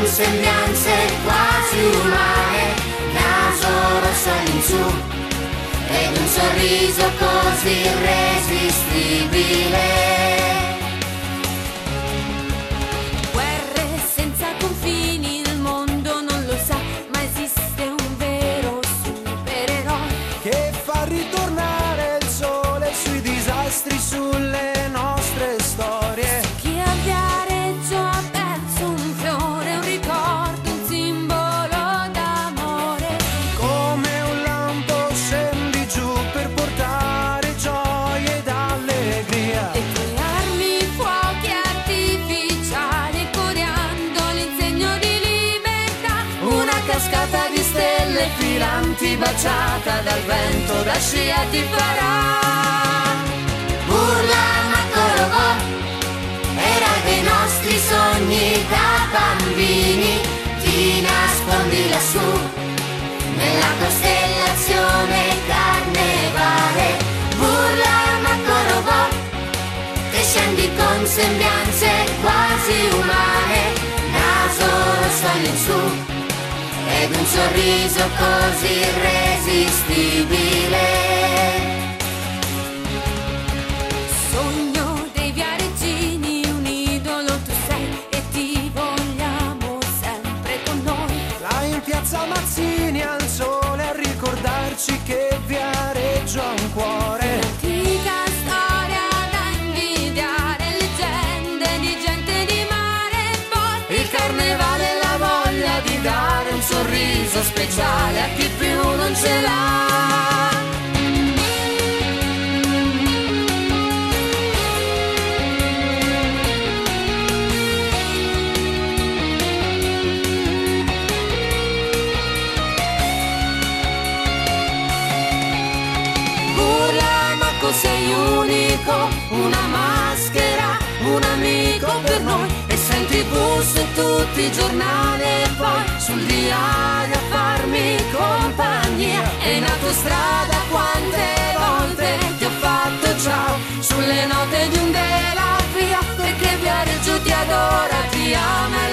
sembianze quasi umane, naso rosso all'insù ed un sorriso così irresistibile. Guerre senza confini, il mondo non lo sa, ma esiste un vero supereroe che fa ritornare il sole sui disastri, sulle nostre storie. Chi a Viareggio ha perso un fiore, un ricordo, un simbolo d'amore. Come un lampo scendi giù per portare gioia ed allegria. Le tue armi, fuochi artificiali, coriandoli in segno di libertà. Una cascata di stelle filanti baciata dal vento da scia ti farà. Urla Macorobò, era dei nostri sogni da bambini, ti nascondi lassù nella costellazione carnevale. Urla Macorobò, che scendi con sembianze quasi umane, naso rosso all'insù ed un sorriso così irresistibile. Sogno dei viareggini, un idolo tu sei e ti vogliamo sempre con noi. Là in piazza Mazzini al sole a ricordarci che Viareggio ha un cuore. Antica storia da invidiare, leggende di gente di mare e poi Il carnevale è la voglia di dare un sorriso speciale a chi più non ce l'ha. Urla Macco, sei unico, una maschera, un amico per noi. E senti il su tutti i giornali e poi sul diario a farmi compagnia. E in autostrada quante volte ti ho fatto ciao sulle note di un della via, perché Viareggio ti adora, ti ama